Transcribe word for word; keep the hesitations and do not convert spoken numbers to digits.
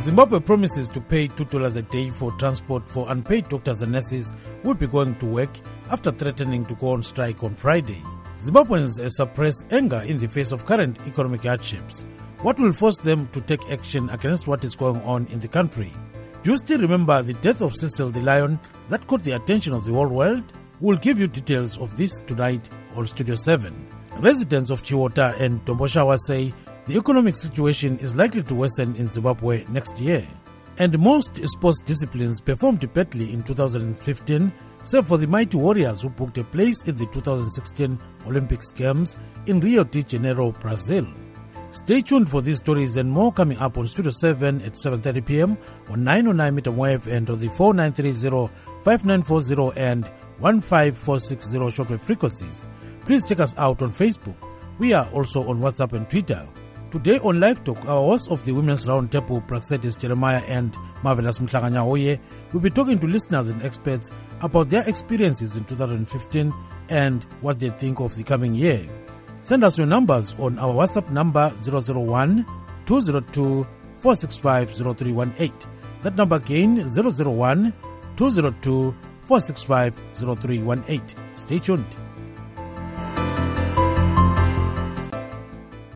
Zimbabwe promises to pay two dollars a day for transport for unpaid doctors and nurses who will be going to work after threatening to go on strike on Friday. Zimbabweans suppress anger in the face of current economic hardships. What will force them to take action against what is going on in the country? Do you still remember the death of Cecil the Lion that caught the attention of the whole world? We'll give you details of this tonight on Studio seven. Residents of Chiwota and Tomboshawa say the economic situation is likely to worsen in Zimbabwe next year. And most sports disciplines performed badly in two thousand fifteen, save for the mighty Warriors who booked a place in the two thousand sixteen Olympics Games in Rio de Janeiro, Brazil. Stay tuned for these stories and more coming up on Studio seven at seven thirty p.m. on nine oh nine meter wave and on the four nine three zero, five nine four zero and one five four six zero shortwave frequencies. Please check us out on Facebook. We are also on WhatsApp and Twitter. Today on Live Talk, our hosts of the Women's Roundtable, Praxedis Jeremiah and Marvelous Mhlanganya-Oye, will be talking to listeners and experts about their experiences in two thousand fifteen and what they think of the coming year. Send us your numbers on our WhatsApp number zero zero one, two zero two, four six five zero three one eight. That number again zero zero one, two zero two, four six five zero three one eight. Stay tuned.